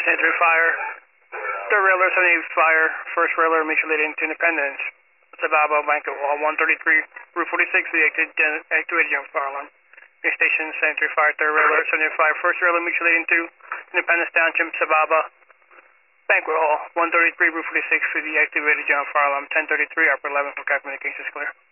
Century Fire. Third railer, 78 Fire. First railer, mutually into Independence. Sababa, Banquet Hall, 133, Route 46, the activated jump fire alarm. Near station, Century Fire, third railer, 75, first railer, mutually into Independence Township, Sababa, Banquet Hall, 133, Route 46, for the activated jump fire alarm. 1033, upper 11 for communications clear.